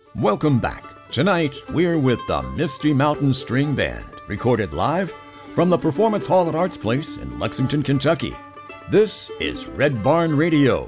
Welcome back. Tonight, we're with the Misty Mountain String Band, recorded live from the Performance Hall at Arts Place in Lexington, Kentucky. This is Red Barn Radio.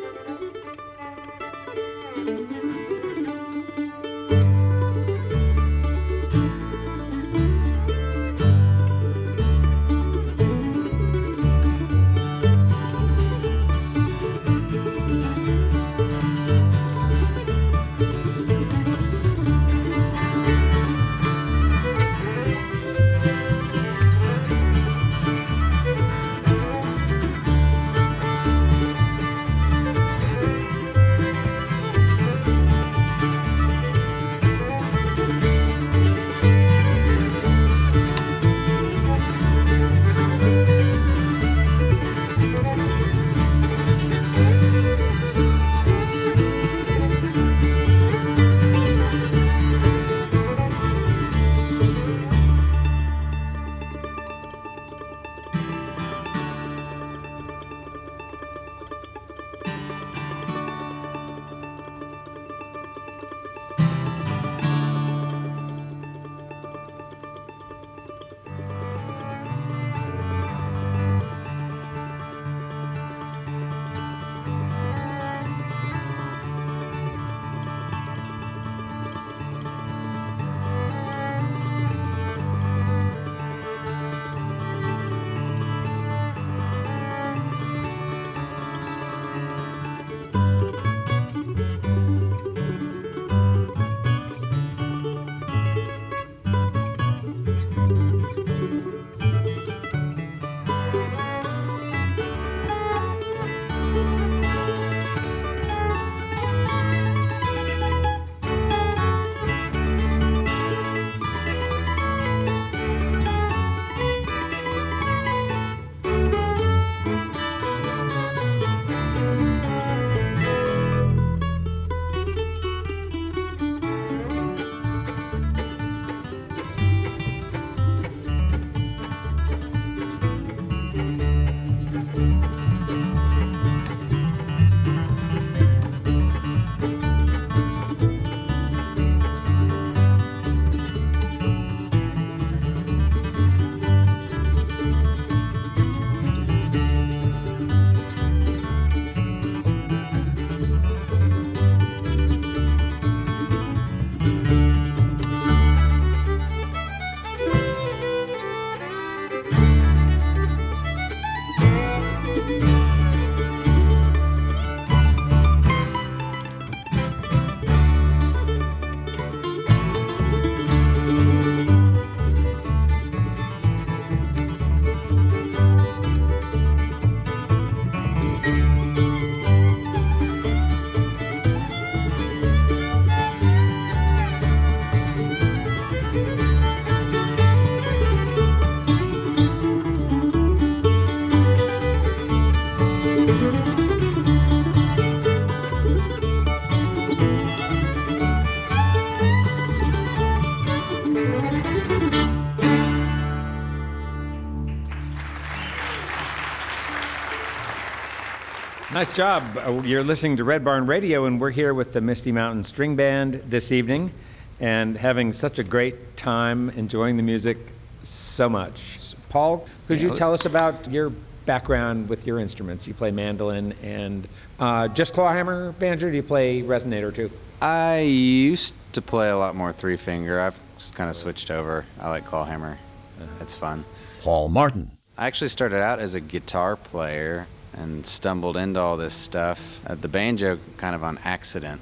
Nice job. You're listening to Red Barn Radio, and we're here with the Misty Mountain String Band this evening and having such a great time enjoying the music so much. Paul, could you tell us about your background with your instruments? You play mandolin and just clawhammer banjo, or do you play resonator too? I used to play a lot more three-finger. I've just kind of switched over. I like clawhammer. It's fun. Paul Martin. I actually started out as a guitar player and stumbled into all this stuff. The banjo kind of on accident.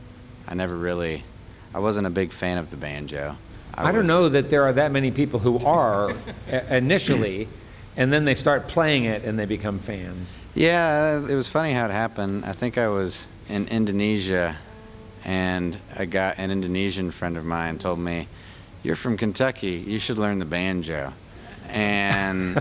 I wasn't a big fan of the banjo. I don't know that there are that many people who are initially, and then they start playing it and they become fans. Yeah, it was funny how it happened. I think I was in Indonesia, and an Indonesian friend of mine told me, "You're from Kentucky, you should learn the banjo." And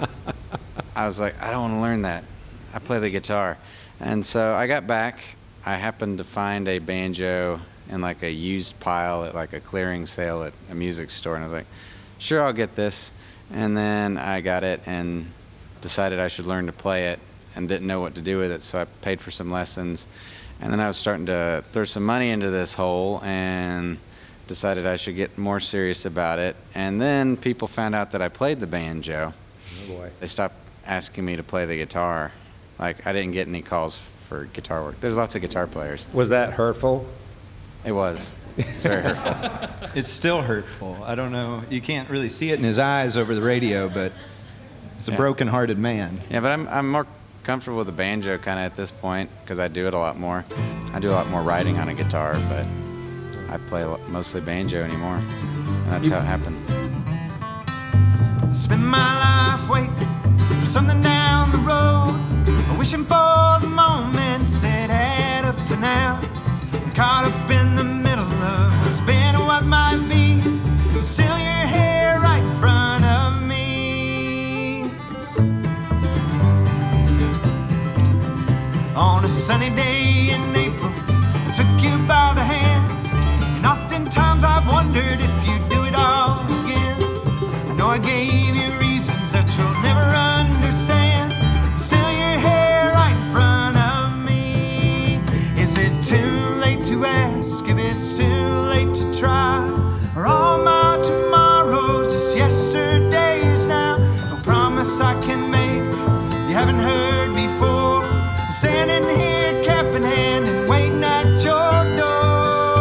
I was like, I don't want to learn that. I play the guitar. And so I got back. I happened to find a banjo in like a used pile at like a clearing sale at a music store, and I was like, sure, I'll get this. And then I got it and decided I should learn to play it and didn't know what to do with it, so I paid for some lessons. And then I was starting to throw some money into this hole, and decided I should get more serious about it. And then people found out that I played the banjo. Oh boy. They stopped asking me to play the guitar. Like, I didn't get any calls for guitar work. There's lots of guitar players. Was that hurtful? It was. It's very hurtful. It's still hurtful. I don't know. You can't really see it in his eyes over the radio, but it's a broken-hearted man. Yeah, but I'm more comfortable with the banjo kind of at this point because I do it a lot more. I do a lot more writing on a guitar, but I play mostly banjo anymore. And that's how it happened. Spend my life waiting for something down the road, wishing for the moments that add up to now. Caught up in the middle of what's been or what might be. Still your hair right in front of me. On a sunny day in April, I took you by the hand, and oftentimes I've wondered if you'd do it all again. I know I gave you reasons that you'll never understand. Still your hair right in front of me. Is it too late to ask if it's too late to try? Are all my tomorrows just yesterdays now? No promise I can make you haven't heard before. I'm standing here cap in hand and waiting at your door.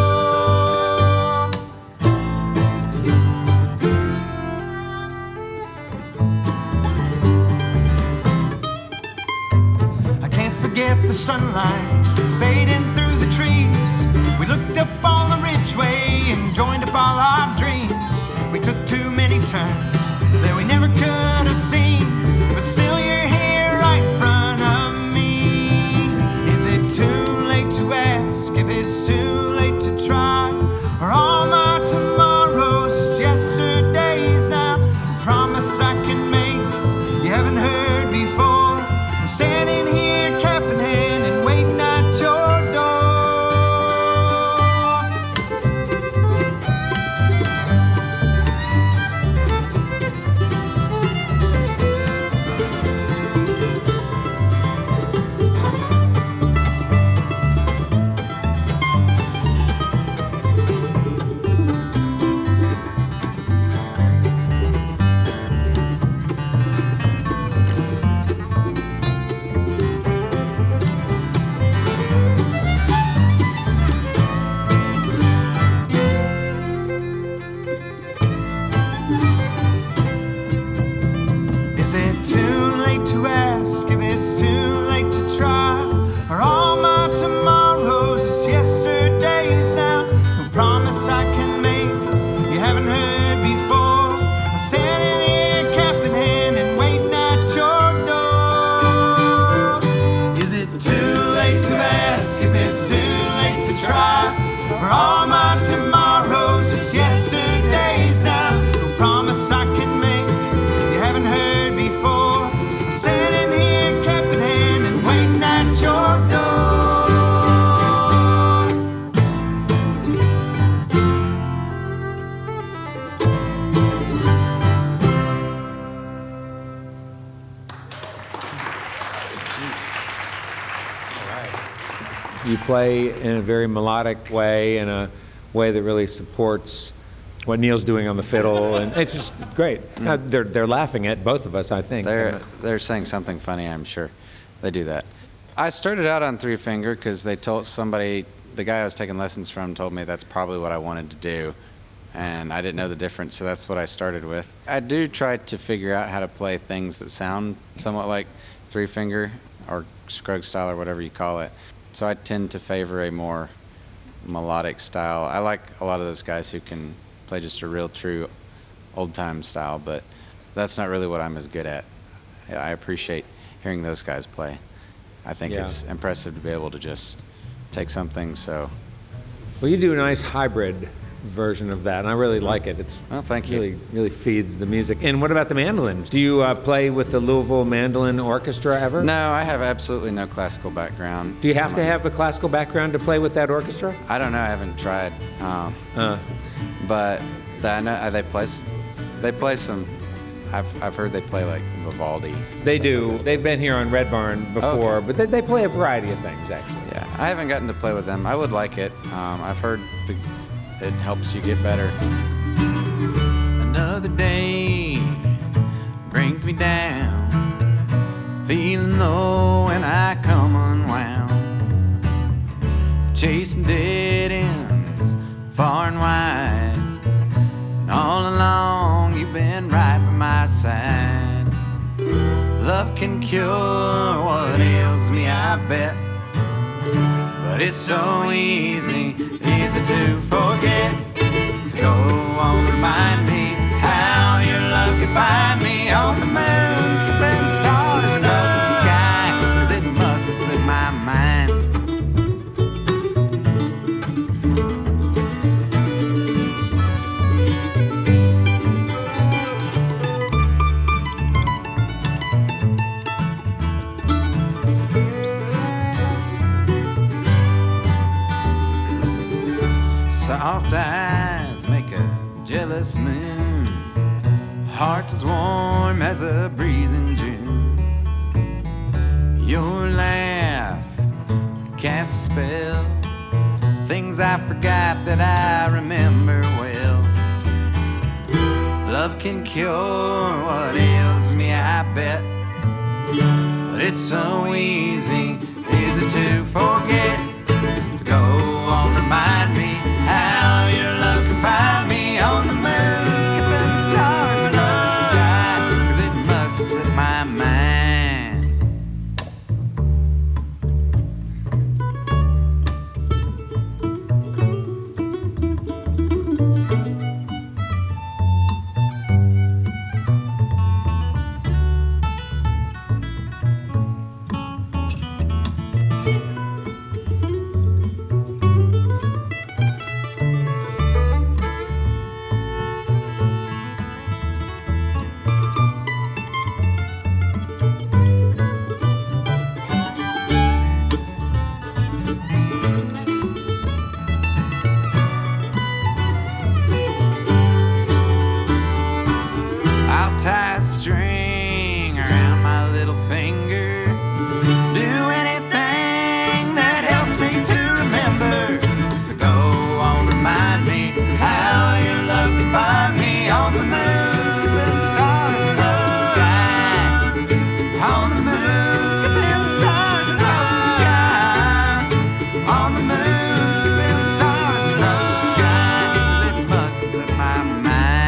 I can't forget the sunlight fading through the trees. We looked up on the ridgeway and joined up all our dreams. We took too many turns that we never could have seen, but still you're here right in front of me. Is it too late to ask if it's too late to try? Are all my tomorrows just yesterdays now? A promise I can make you haven't heard before. I'm standing here cap in hand and waiting at your door. Is it too late to ask if it's too late to try? Are all my tomorrows just yesterdays now? No promise I can make you haven't heard before. I'm standing here cap in hand and waiting at your door. Is it too late to ask if it's too late to try? Are all my tomorrows just yesterdays now? No promise I can make you haven't heard before. I'm standing here cap in hand and waiting at your door. You play in a very melodic way, in a way that really supports what Neil's doing on the fiddle, and it's just great. They're laughing at both of us, I think. They're saying something funny, I'm sure. They do that. I started out on three finger because they told somebody, the guy I was taking lessons from told me that's probably what I wanted to do. And I didn't know the difference, so that's what I started with. I do try to figure out how to play things that sound somewhat like three finger or Scruggs style or whatever you call it. So I tend to favor a more melodic style. I like a lot of those guys who can play just a real true old time style, but that's not really what I'm as good at. I appreciate hearing those guys play. I think it's impressive to be able to just take something so. Well, you do a nice hybrid version of that, and I really like it. It's Well, thank you. really feeds the music. And what about the mandolins? Do you play with the Louisville Mandolin Orchestra ever? No, I have absolutely no classical background. Do you have to have a classical background to play with that orchestra? I don't know. I haven't tried. But I know they play some. I've heard they play like Vivaldi. They do. They've been here on Red Barn before, Okay. but they play a variety of things, actually. Yeah, I haven't gotten to play with them. I would like it. I've heard that helps you get better. Another day brings me down, feeling low and I come unwound, chasing dead ends far and wide, and all along you've been right by my side. Love can cure what ails me, I bet, but it's so easy to forget. So go on, remind me how your love can find me on the moon, skipping stars across the sky, 'cause it must have slipped my mind. Soft eyes make a jealous moon, heart as warm as a breeze in June. Your laugh casts a spell, things I forgot that I remember well. Love can cure what ails me, I bet, but it's so easy to forget. So go on, remind me how your love can find me on the moon, skipping stars across the sky, 'cause it must have slipped my mind. Tie a string around my little finger, do anything that helps me to remember. So go on, remind me how your love can find me on the moon, skipping stars across the sky, on the moon, skipping stars across the sky, on the moon, skipping stars across the sky, 'cause it must have slipped my mind.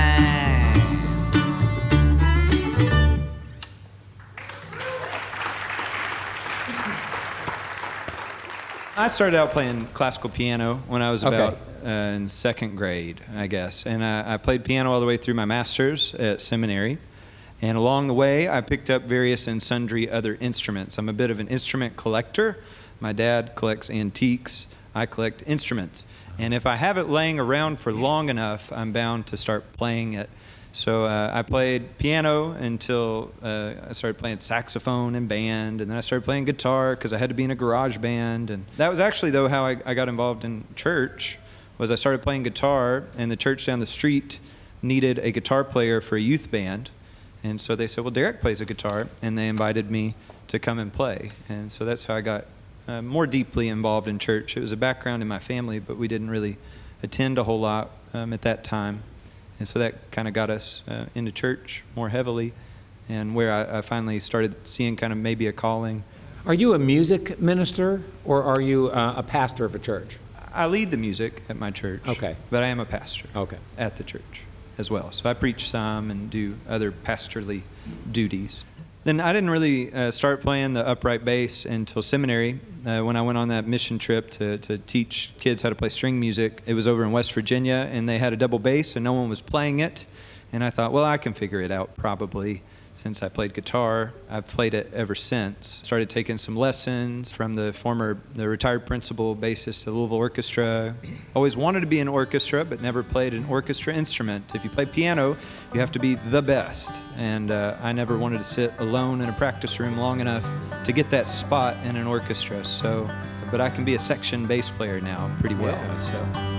I started out playing classical piano when I was about in second grade, I guess. And I played piano all the way through my master's at seminary. And along the way, I picked up various and sundry other instruments. I'm a bit of an instrument collector. My dad collects antiques. I collect instruments. And if I have it laying around for long enough, I'm bound to start playing it. So I played piano until I started playing saxophone and band, and then I started playing guitar because I had to be in a garage band. And that was actually, though, how I got involved in church, was I started playing guitar, and the church down the street needed a guitar player for a youth band. And so they said, well, Derek plays a guitar, and they invited me to come and play. And so that's how I got more deeply involved in church. It was a background in my family, but we didn't really attend a whole lot at that time. And so that kind of got us into church more heavily, and where I finally started seeing kind of maybe a calling. Are you a music minister, or are you a pastor of a church? I lead the music at my church. Okay. But I am a pastor. Okay. At the church as well. So I preach some and do other pastorly duties. Then I didn't really start playing the upright bass until seminary. When I went on that mission trip to teach kids how to play string music, it was over in West Virginia, and they had a double bass, and no one was playing it. And I thought, well, I can figure it out probably. Since I played guitar, I've played it ever since. Started taking some lessons from the retired principal bassist of the Louisville Orchestra. Always wanted to be in an orchestra, but never played an orchestra instrument. If you play piano, you have to be the best. And I never wanted to sit alone in a practice room long enough to get that spot in an orchestra. So, but I can be a section bass player now pretty well. Yeah. So.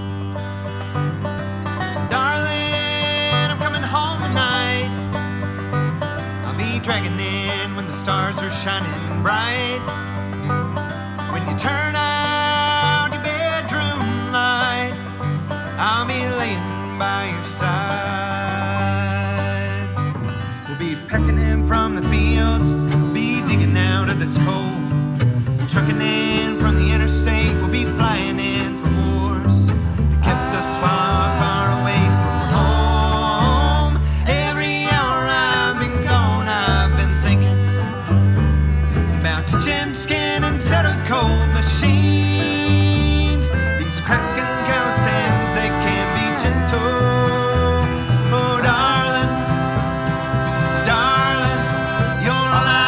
Darling, I'm coming home tonight. I'll be dragging in when the stars are shining bright. When you turn out your bedroom light, I'll be laying by your side. We'll be pecking in from the fields, we'll be digging out of this coal, trucking in from the interstate, we'll be flying in from wars that kept us far, far away from home. Every hour I've been gone, I've been thinking about touching skin instead of cold machines. These cracking callous hands, they can be gentle. Oh, darling, darling, you're all I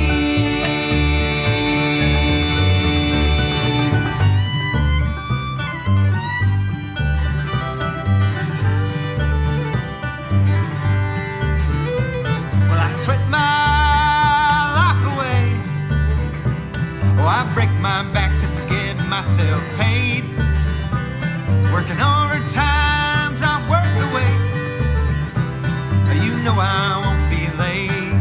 need. Well, I sweat my life away. Oh, I break my back just to get myself paid. Working overtime's not worth the wait. You know I won't be late.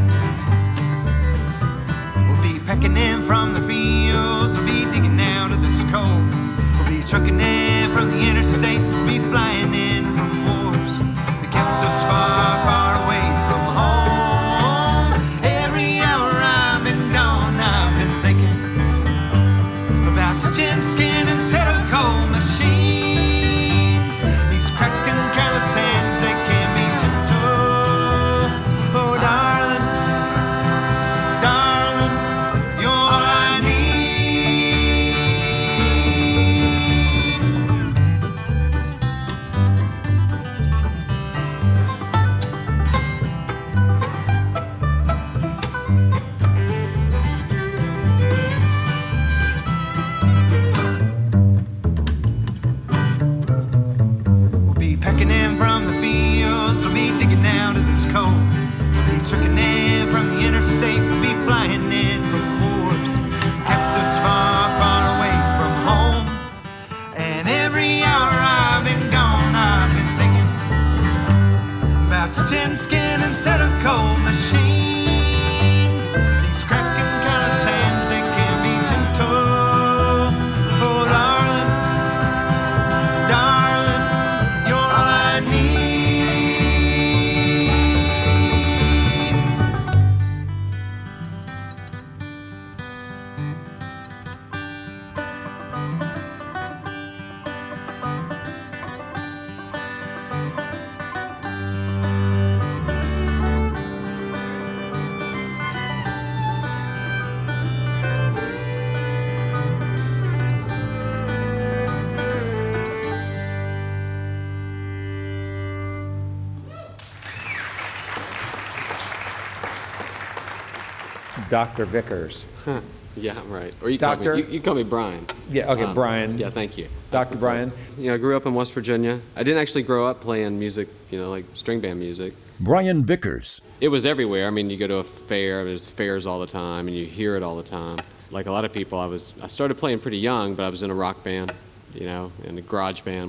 We'll be pecking in from the fields, we'll be digging out of this coal, we'll be trucking in from the interstate, we'll be flying in from wars that kept us far, far away from home. Every hour I've been gone, I've been thinking about touching skin instead of cold machines. These cracked and callous hands, they can be gentle. Oh, darling, darling, you're all I We'll be pecking in from the fields, we'll be digging out of this coal, we'll be trucking in from the interstate, we'll be flying in from wars that kept us far, far away from home. And every hour I've been gone, I've been thinking about touching skin instead of cold machines. These cracking callous hands, they can be gentle. Oh, darling, darling, you're all I need. Dr. Vickers. Yeah, right. Or you Doctor? Call me, you call me Brian. Yeah, okay, Brian. Yeah, thank you. Dr. Brian. You know, I grew up in West Virginia. I didn't actually grow up playing music, you know, like string band music. Brian Vickers. It was everywhere. I mean, you go to a fair, there's fairs all the time, and you hear it all the time. Like a lot of people, I started playing pretty young, but I was in a rock band, you know, in a garage band.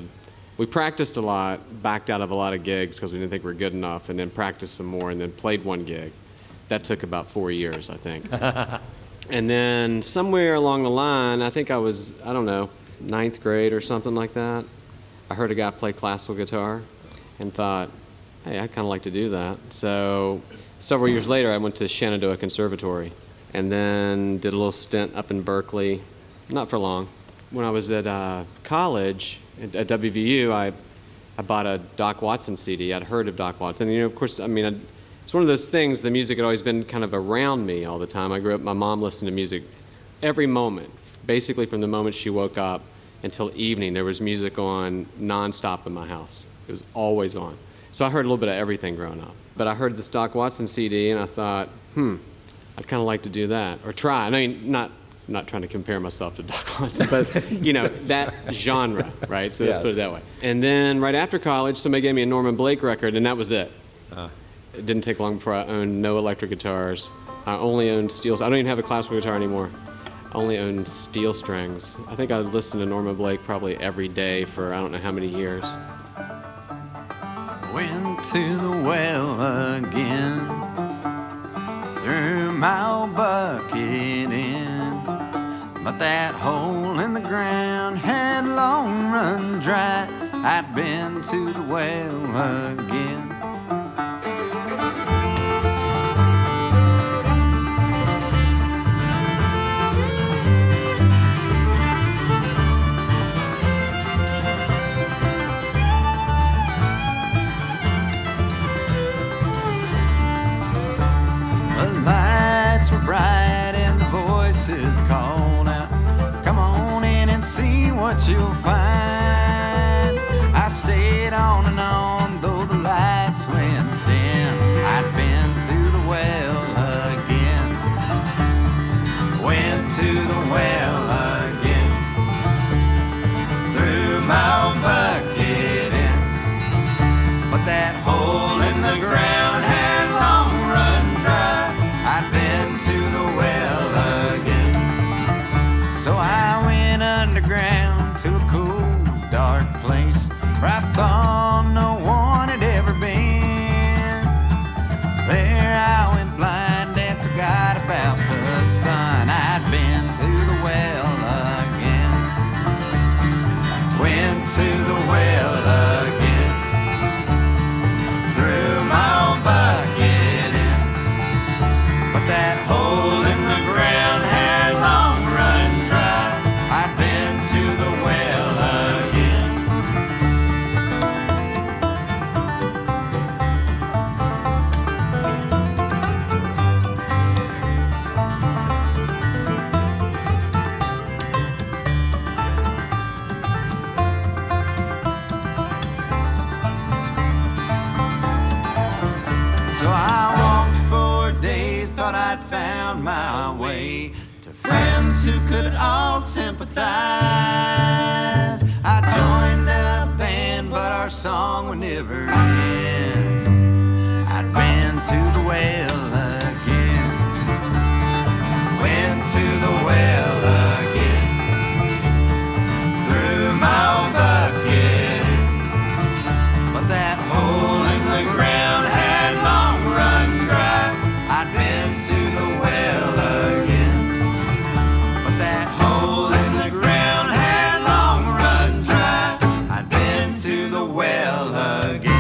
We practiced a lot, backed out of a lot of gigs because we didn't think we were good enough, and then practiced some more, and then played one gig. That took about 4 years, I think. And then somewhere along the line, I think I was, I don't know, 9th grade or something like that, I heard a guy play classical guitar and thought, hey, I'd kind of like to do that. So several years later, I went to Shenandoah Conservatory and then did a little stint up in Berkeley, not for long. When I was at college at WVU, I bought a Doc Watson CD. I'd heard of Doc Watson. And, you know, of course, I mean, it's one of those things, the music had always been kind of around me all the time. I grew up, my mom listened to music every moment, basically from the moment she woke up until evening. There was music on nonstop in my house. It was always on. So I heard a little bit of everything growing up. But I heard this Doc Watson CD and I thought, I'd kind of like to do that, or try. I mean, not trying to compare myself to Doc Watson, but, you know, that genre, right? So let's put it that way. And then right after college, somebody gave me a Norman Blake record, and that was it. It didn't take long before I owned no electric guitars. I only owned steel. I don't even have a classical guitar anymore. I only owned steel strings. I think I listened to Norman Blake probably every day for I don't know how many years. Went to the well again, threw my old bucket in, but that hole in the ground had long run dry. I'd been to the well again. The lights were bright and the voices called out, "Come on in and see what you'll find." I stayed on and on, though the lights went dim. I'd been to the well again. Went to the well again. Threw my old bucket in, but that hole in the ground had long run dry. I'd been to the well again. So I went underground to a cool, dark place where I thought no one had ever been. There I went blind and forgot about the sun. I'd been to the well again. Went to the well again. Threw my old bucket in, but that hole in the ground had long run dry. I'd been to the well again. So I walked for days, thought I'd found my way to friends who could all sympathize. I joined a band, but our song would never end. I'd been to the well again. Went to the well again. Threw my old bucket in, but that hole in the ground had long run dry. I'd been to the well again, but that hole in the ground had long run dry. I'd been to the well again.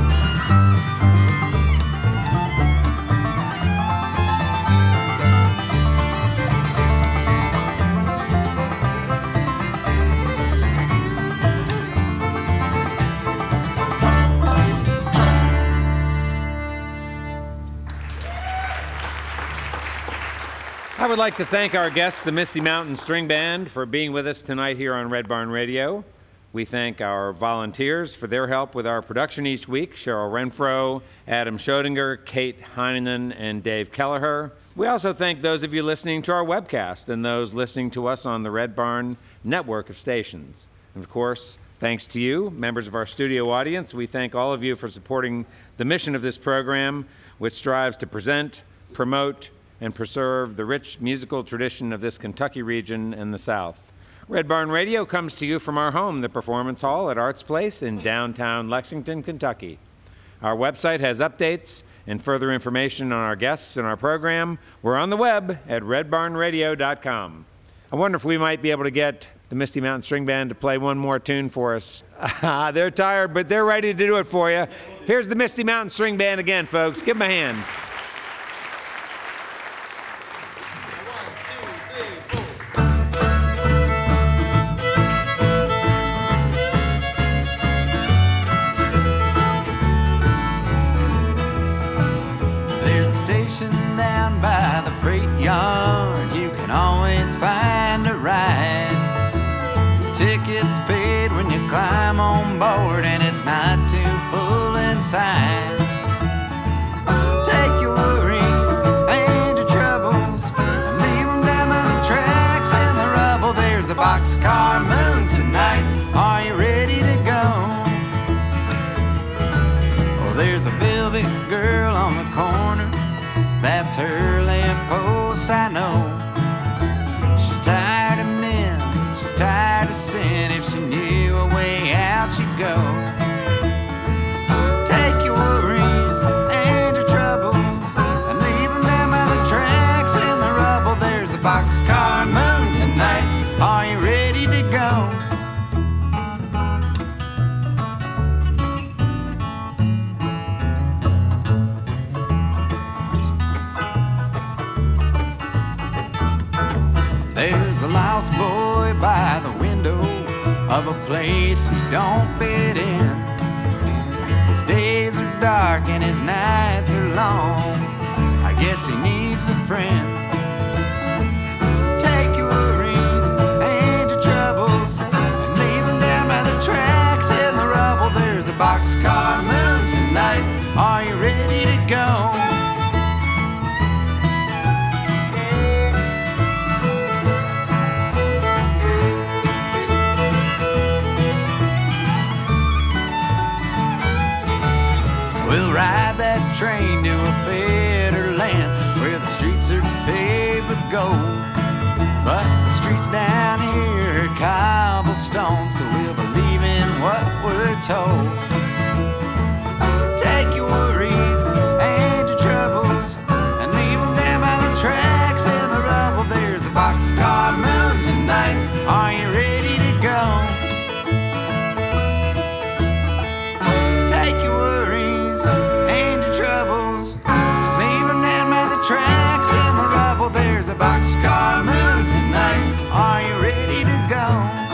I would like to thank our guests, the Misty Mountain String Band, for being with us tonight here on Red Barn Radio. We thank our volunteers for their help with our production each week, Cheryl Renfro, Adam Schrodinger, Kate Heineman, and Dave Kelleher. We also thank those of you listening to our webcast and those listening to us on the Red Barn network of stations. And of course, thanks to you, members of our studio audience. We thank all of you for supporting the mission of this program, which strives to present, promote, and preserve the rich musical tradition of this Kentucky region and the South. Red Barn Radio comes to you from our home, the Performance Hall at Arts Place in downtown Lexington, Kentucky. Our website has updates and further information on our guests and our program. We're on the web at redbarnradio.com. I wonder if we might be able to get the Misty Mountain String Band to play one more tune for us. They're tired, but they're ready to do it for you. Here's the Misty Mountain String Band again, folks. Give them a hand. Down by the freight yard, you can always find a ride. Your ticket's paid when you climb on board, and it's not too full inside. Take your worries and your troubles and leave them down by the tracks and the rubble. There's a boxcar moon tonight. Are you ready to go? Oh, there's a velvet girl on the corner. That's her lamppost, I know. She's tired of men, she's tired of sin. If she knew a way out, she'd go. Take your worries and your troubles and leave them down by the tracks and the rubble. There's a boxcar moon tonight. Are you ready to go? of a place he don't fit in. His days are dark and his nights are long. I guess he needs a friend. Take your worries and your troubles and leave them down by the tracks in the rubble. There's a boxcar moon tonight. Are you ready to go? We'll ride that train to a better land where the streets are paved with gold. But the streets down here are cobblestone, so we'll believe in what we're told. Take your worries and your troubles and leave them down by the tracks in the rubble. There's a boxcar moon tonight. Are you ready to go? Take your worries and your troubles and leave them down by the tracks in the rubble. There's a boxcar moon tonight. Are you ready to go?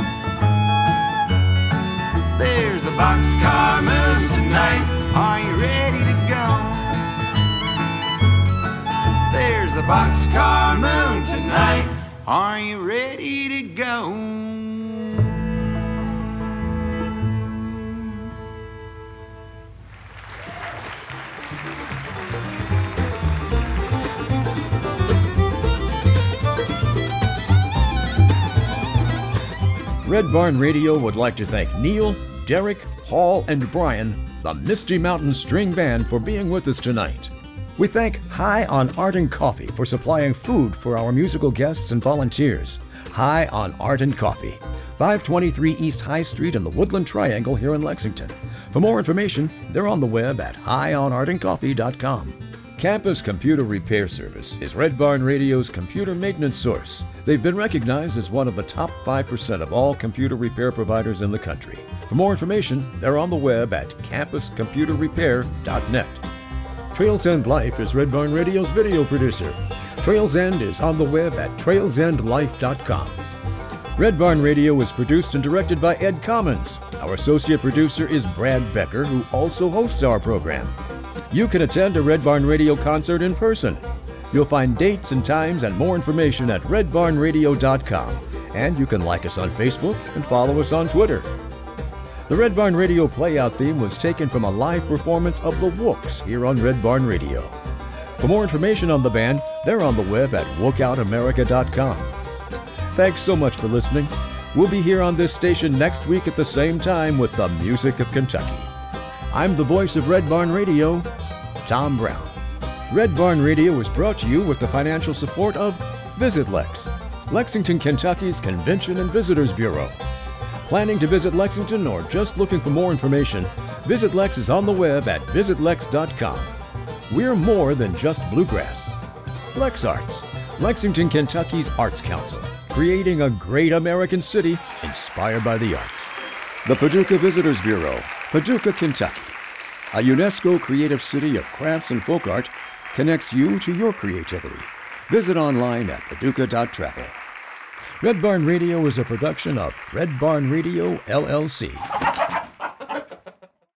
There's a boxcar moon tonight. Are you ready to go? There's a boxcar moon tonight. Are you ready to go? Red Barn Radio would like to thank Neil, Derek, Hall, and Brian, the Misty Mountain String Band, for being with us tonight. We thank High on Art and Coffee for supplying food for our musical guests and volunteers. High on Art and Coffee, 523 East High Street in the Woodland Triangle here in Lexington. For more information, they're on the web at highonartandcoffee.com. Campus Computer Repair Service is Red Barn Radio's computer maintenance source. They've been recognized as one of the top 5% of all computer repair providers in the country. For more information, they're on the web at campuscomputerrepair.net. Trails End Life is Red Barn Radio's video producer. Trails End is on the web at trailsendlife.com. Red Barn Radio is produced and directed by Ed Commons. Our associate producer is Brad Becker, who also hosts our program. You can attend a Red Barn Radio concert in person. You'll find dates and times and more information at redbarnradio.com. And you can like us on Facebook and follow us on Twitter. The Red Barn Radio playout theme was taken from a live performance of the Wooks here on Red Barn Radio. For more information on the band, they're on the web at wookoutamerica.com. Thanks so much for listening. We'll be here on this station next week at the same time with the music of Kentucky. I'm the voice of Red Barn Radio, Tom Brown. Red Barn Radio is brought to you with the financial support of Visit Lex, Lexington, Kentucky's Convention and Visitors Bureau. Planning to visit Lexington or just looking for more information, Visit Lex is on the web at visitlex.com. We're more than just bluegrass. Lex Arts, Lexington, Kentucky's Arts Council, creating a great American city inspired by the arts. The Paducah Visitors Bureau, Paducah, Kentucky. A UNESCO creative city of crafts and folk art connects you to your creativity. Visit online at paducah.travel. Red Barn Radio is a production of Red Barn Radio, LLC.